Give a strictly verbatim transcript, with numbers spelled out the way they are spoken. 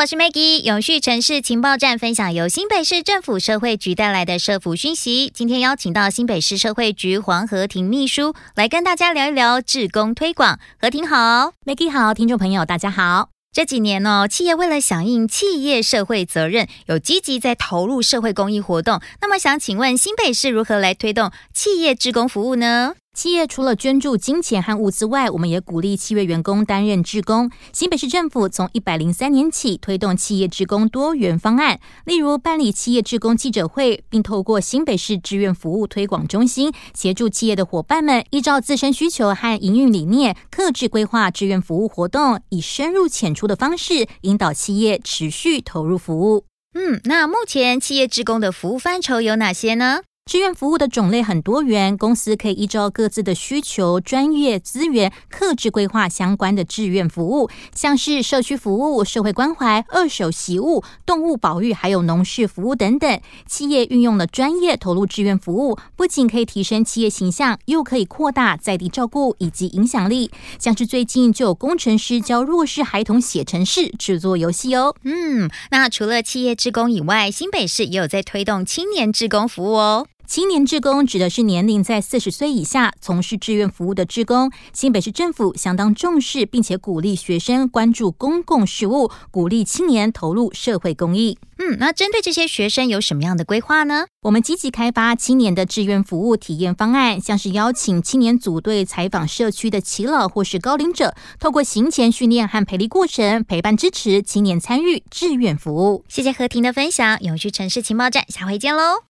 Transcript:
我是 Maggie， 永续城市情报站分享由新北市政府社会局带来的社福讯息。今天邀请到新北市社会局黄和婷秘书来跟大家聊一聊志工推广。和婷好。 Maggie 好，听众朋友大家好。 这几年哦，企业为了响应企业社会责任，有积极在投入社会公益活动。那么想请问新北市如何来推动企业志工服务呢？ 企业除了捐助金钱和物资外，我们也鼓励企业员工担任志工。新北市政府从一百零三年起推动企业志工多元方案，例如办理企业志工记者会，并透过新北市志愿服务推广中心，协助企业的伙伴们依照自身需求和营运理念，客制规划志愿服务活动，以深入浅出的方式引导企业持续投入服务。 嗯，那目前企业志工的服务范畴有哪些呢？ 志愿服务的种类很多元，公司可以依照各自的需求、专业资源，客制规划相关的志愿服务，像是社区服务、社会关怀、二手习物、动物保育，还有农事服务等等。企业运用了专业投入志愿服务，不仅可以提升企业形象，又可以扩大在地照顾以及影响力。像是最近就有工程师教弱势孩童写程式、制作游戏哦。 嗯，那除了企业志工以外，新北市也有在推动青年志工服务哦。 青年志工指的是年龄在四十岁以下从事志愿服务的志工。新北市政府相当重视，并且鼓励学生关注公共事务，鼓励青年投入社会公益。 嗯，那针对这些学生有什么样的规划呢？ 我们积极开发青年的志愿服务体验方案，像是邀请青年组队采访社区的耆老或是高龄者，透过行前训练和培力过程，陪伴支持青年参与志愿服务。 谢谢和婷的分享，永续城市情报站，下回见喽。